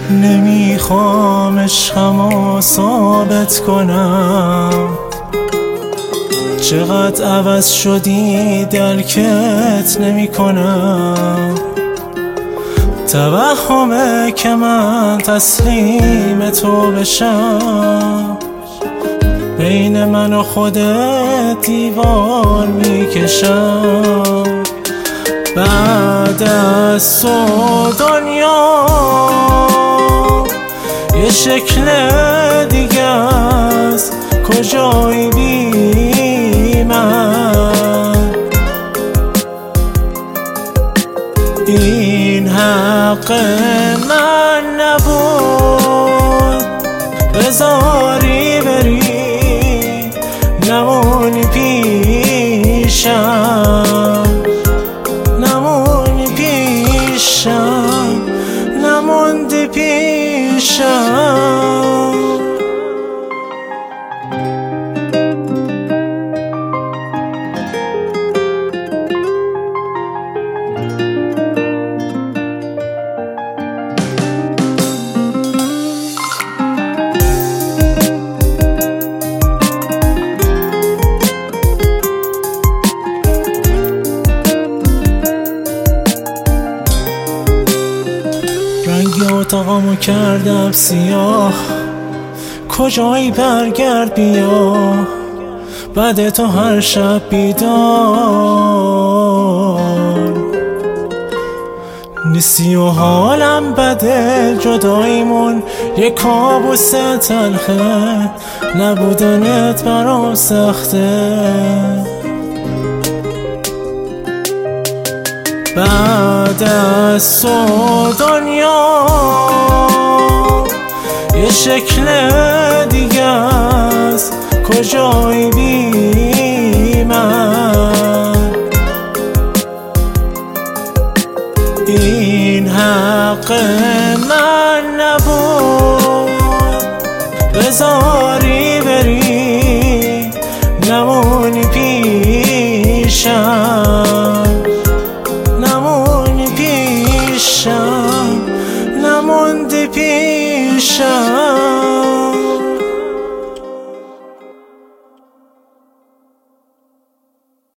نمیخوام عشقمو ثابت کنم، چقدر عوض شدی درکت نمی کنم. توهمه که من تسلیم تو بشم، بین من و خودت دیوار میکشم. بعد از تو دنیا یه شکل دیگه است، کجایی بی من؟ این حق من نبود، بذاری بری نمونی پیشم، نمونی پیشم، نموندی پیشم. رنگ اتاقمو کردم سیاه، کجایی برگرد بیا، بعد تو هر شب بیدار نیستی و حالم بده. جداییمون یه کابوس تلخه، نبودنت برام سخته. بعد از تو دنیا یه شکل دیگه است، کجایی بی من؟ این حق من نبود، بذاری بری نمونی پیشم،